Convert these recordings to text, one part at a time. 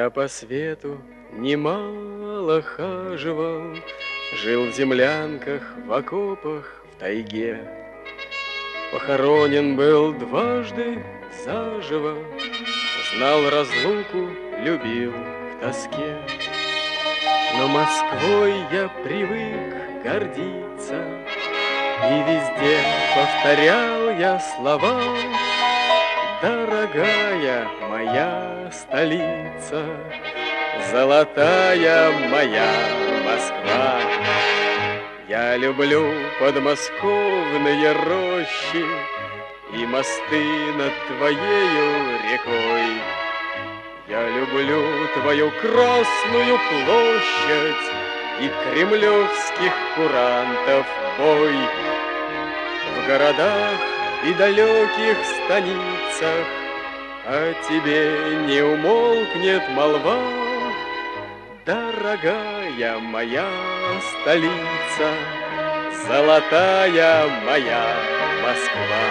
Я по свету немало хаживал, жил в землянках, в окопах, в тайге. Похоронен был дважды заживо, знал разлуку, любил в тоске. Но Москвой я привык гордиться, и везде повторял я слова: дорогая моя столица, золотая моя Москва. Я люблю подмосковные рощи и мосты над твоею рекой. Я люблю твою Красную площадь и кремлевских курантов бой. В городах и далеких станицах о тебе не умолкнет молва. Дорогая моя столица, золотая моя Москва.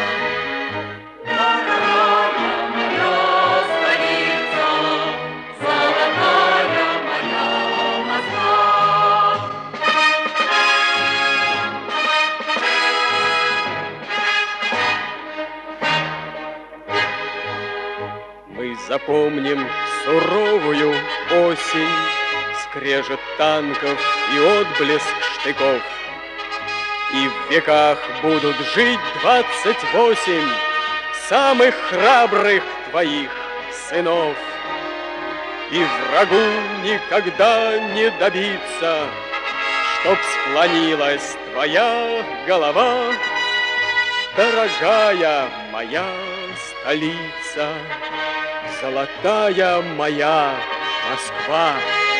Мы запомним суровую осень, скрежет танков и отблеск штыков. И в веках будут жить 28 самых храбрых твоих сынов. И врагу никогда не добиться, чтоб склонилась твоя голова. Дорогая моя столица, золотая моя Москва.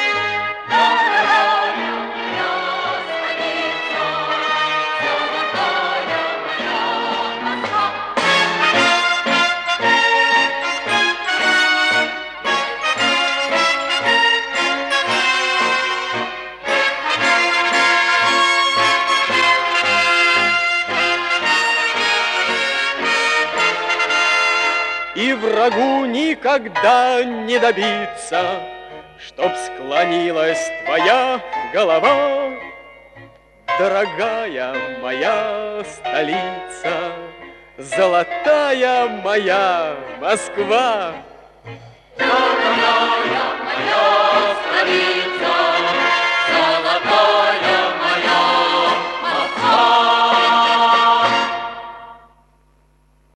И врагу никогда не добиться, чтоб склонилась твоя голова. Дорогая моя столица, золотая моя Москва.